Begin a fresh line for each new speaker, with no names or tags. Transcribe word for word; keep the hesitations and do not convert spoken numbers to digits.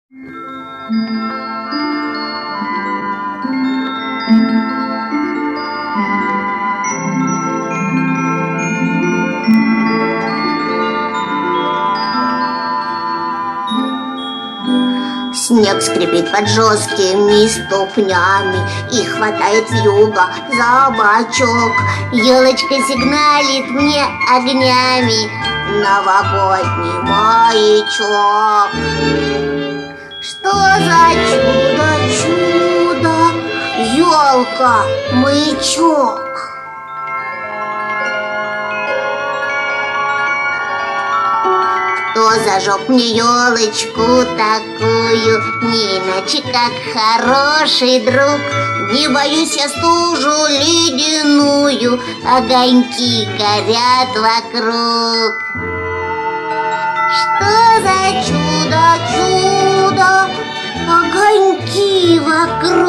Снег скрипит под жесткими ступнями и хватает вьюга за бочок. Елочка сигналит мне огнями, новогодний маячок. Что за чудо, чудо, елка, маячок? Кто зажег мне елочку такую, не иначе как хороший друг? Не боюсь я стужу ледяную, огоньки горят вокруг. Что за чудо, чудо, огоньки вокруг?